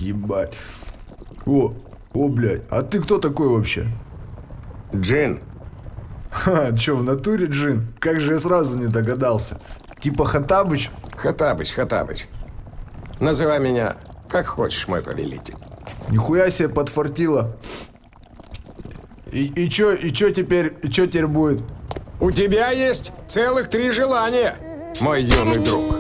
Ебать. Блядь, а ты кто такой вообще? Джин. Ха, чё, в натуре Джин? Как же я сразу не догадался. Типа Хаттабыч? Хаттабыч. Называй меня как хочешь, мой повелитель. Нихуя себе подфартило. И чё теперь будет? У тебя есть целых 3 желания, мой юный друг.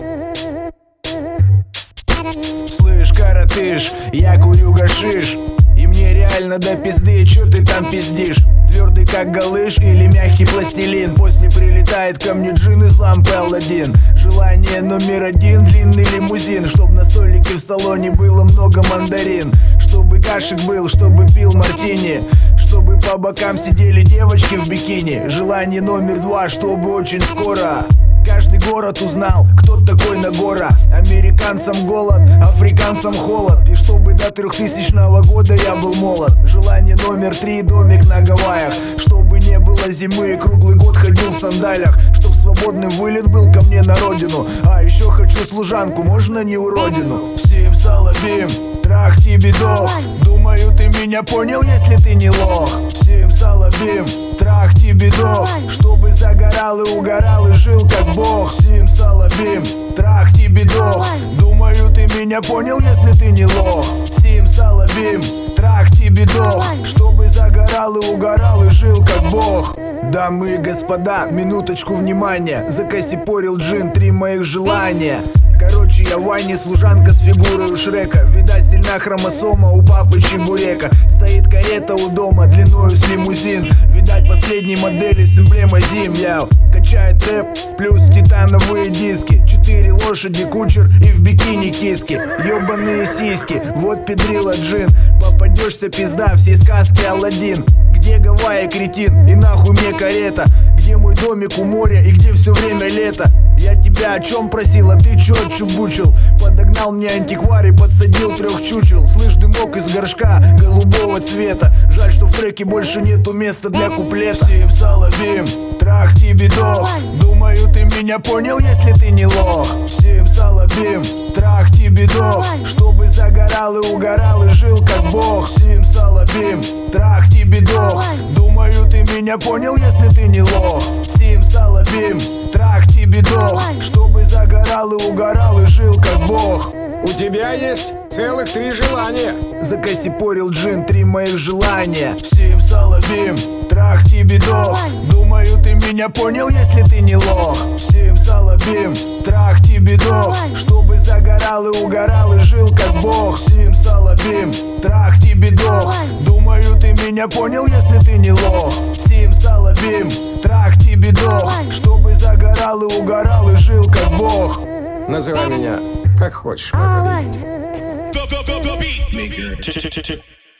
Слышь, коротыш, я курю гашиш, и мне реально до пизды, чё ты там пиздишь? Твердый как галыш или мягкий пластилин. После прилетает ко мне джин из лампы Аладдин. Желание номер 1, длинный лимузин. Чтоб на столике в салоне было много мандарин. Чтобы гашик был, чтобы пил мартини. Чтобы по бокам сидели девочки в бикини. Желание номер 2, чтобы очень скоро каждый город узнал, кто такой Нагора. Американцам голод, африканцам холод. И чтобы до 3000 года я был молод. Желание номер 3, домик на Гавайях. Чтобы не было зимы и круглый год ходил в сандалях. Чтоб свободный вылет был ко мне на родину. А еще хочу служанку, можно не уродину. Сим салабим, трах тибидох. Думаю, ты меня понял, если ты не лох. Сим салабим, трах тибидох. Чтобы загорал и угорал и жил как бог. Сим салабим, трах тибидох. Думаю, ты меня понял, если ты не лох. Сим салабим, трах тибидох. Чтобы загорал и угорал и жил как бог. Дамы и господа, минуточку внимания. Закосипорил джин 3 моих желания. Короче, я Вайни, служанка с фигурой у Шрека. Видать, сильна хромосома у папы чебурека. Стоит карета у дома длиною с лимузин. Видать, последней модели с эмблемой Зим. Яу. Качает рэп, плюс титановые диски. 4 лошади, кучер и в бикини киски. Ёбаные сиськи, вот педрила джин. Попадешься, пизда, всей сказки Аладдин. Где Гавайи, кретин, и нахуй мне карета? Где мой домик у моря и где все время лето? Я тебя о чем просил, а ты чё отчубучил? Подогнал мне антиквар и подсадил 3 чучел. Слышь, дымок из горшка голубого цвета. Жаль, что в треке больше нету места для куплета. Сим салабим, трах тибидох. Думаю, ты меня понял, если ты не лох. Сим салабим, трах тибидох. Чтобы загорал и угорал и жил как бог. Сим салабим, трах тибидох. Думаю, ты меня понял, если ты не лох. Сим салабим, трах тибидох. Чтобы загорал и угорал и жил как бог. У тебя есть целых 3 желания. Закосипорил джин 3 моих желания. Сим салабим, трах тибидох. Думаю, ты меня понял, если ты не лох. Сим салабим, трах тибидох. Чтобы загорал и угорал и жил как бог. Сим салабим, трах тибидох. Думаю, ты меня понял, если ты не лох. Сим салабим, трах тибидох. Чтобы загорал и угорал и жил как бог. Называй меня как хочешь, мой повелитель. Maker.